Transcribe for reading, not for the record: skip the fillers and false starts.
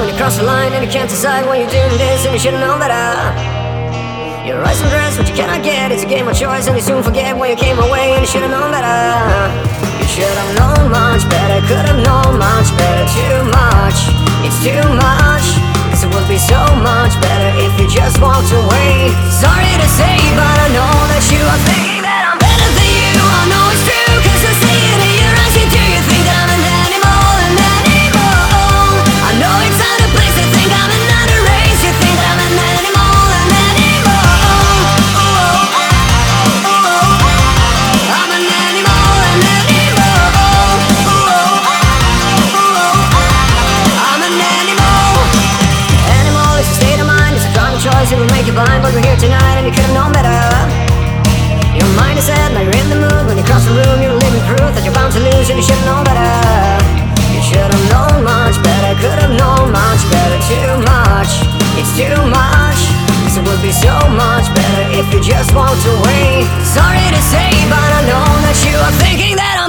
when you cross the line and you can't decide why you're doing this, and you should've known better. You're rise and dress, what you cannot get. It's a game of choice, and you soon forget when you came away, and you should've known better. You should've known much better, could've known much better. Too much, it's too much. Cause it would be so much better if you just walked away. Sorry to say, but I know that you are thinking that I'm better than you. I know it's true, cause I see it in your eyes. Do you think that I'm an animal, an animal? I know it's out of place to think I'm another race. You think that I'm an animal, an animal? I'm an animal, an animal. I'm an animal. Animal is a state of mind, it's a drunk choice, it will make you blind. But we're here tonight and you could've known better. Your mind is set, now you're in the mood. When you cross the room, you're living proof that you're bound to lose, and you should've known better. You should've known much better, could've known much better. Too much, it's too much. Cause it would be so much better if you just walked away. Sorry to say, but I know that you are thinking that I'm